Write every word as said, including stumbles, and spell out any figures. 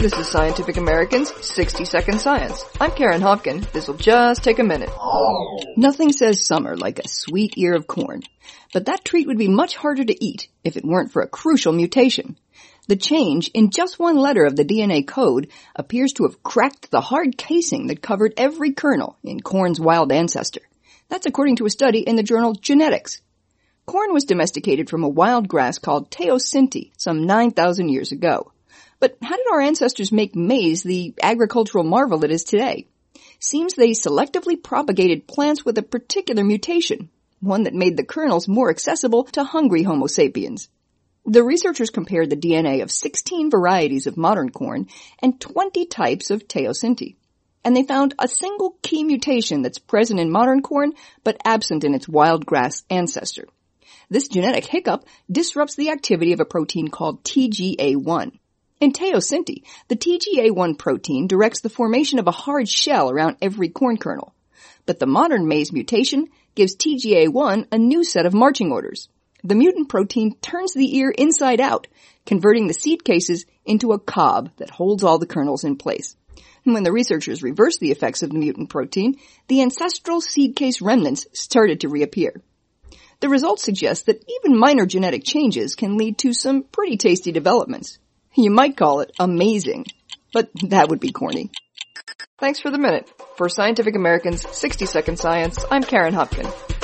This is Scientific American's sixty second Science. I'm Karen Hopkin. This will just take a minute. Nothing says summer like a sweet ear of corn. But that treat would be much harder to eat if it weren't for a crucial mutation. The change in just one letter of the D N A code appears to have cracked the hard casing that covered every kernel in corn's wild ancestor. That's according to a study in the journal Genetics. Corn was domesticated from a wild grass called teosinte some nine thousand years ago. But how did our ancestors make maize the agricultural marvel it is today? Seems they selectively propagated plants with a particular mutation, one that made the kernels more accessible to hungry Homo sapiens. The researchers compared the D N A of sixteen varieties of modern corn and twenty types of teosinte. And they found a single key mutation that's present in modern corn but absent in its wild grass ancestor. This genetic hiccup disrupts the activity of a protein called T G A one. In teosinte, the T G A one protein directs the formation of a hard shell around every corn kernel. But the modern maize mutation gives T G A one a new set of marching orders. The mutant protein turns the ear inside out, converting the seed cases into a cob that holds all the kernels in place. And when the researchers reversed the effects of the mutant protein, the ancestral seed case remnants started to reappear. The results suggest that even minor genetic changes can lead to some pretty tasty developments. You might call it amazing, but that would be corny. Thanks for the minute. For Scientific American's sixty second Science, I'm Karen Hopkin.